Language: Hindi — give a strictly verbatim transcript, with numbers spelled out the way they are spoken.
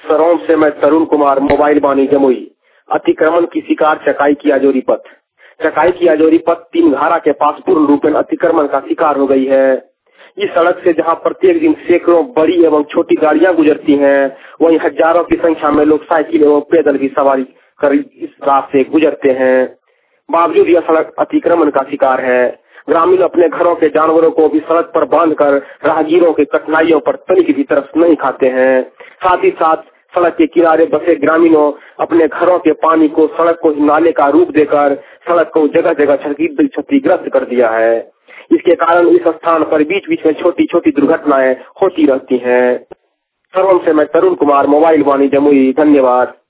सरोम से मैं तरुण कुमार, मोबाइल बानी जमुई। अतिक्रमण की शिकार चकाई की अजोरी पथ। चकाई की अजोरी पथ तीन घारा के पास पूर्ण रूपेण अतिक्रमण का शिकार हो गई है। इस सड़क से जहां प्रत्येक दिन सैकड़ों बड़ी एवं छोटी गाड़ियां गुजरती हैं, वहीं हजारों की संख्या में लोग साइकिल एवं पैदल की सवारी कर इस रास्ते से गुजरते हैं। बावजूद यह सड़क अतिक्रमण का शिकार है। ग्रामीण अपने घरों के जानवरों को भी सड़क पर बांधकर राहगीरों की कठिनाइयों पर तनिक भी तरस नहीं खाते हैं। साथ ही साथ सड़क के किनारे बसे ग्रामीणों अपने घरों के पानी को सड़क को नाले का रूप देकर सड़क को जगह जगह क्षतिग्रस्त कर दिया है। इसके कारण इस स्थान पर बीच बीच में छोटी छोटी दुर्घटनाएं होती रहती हैं। सर्वम से मैं तरुण कुमार, मोबाइल वाणी जमुई। धन्यवाद।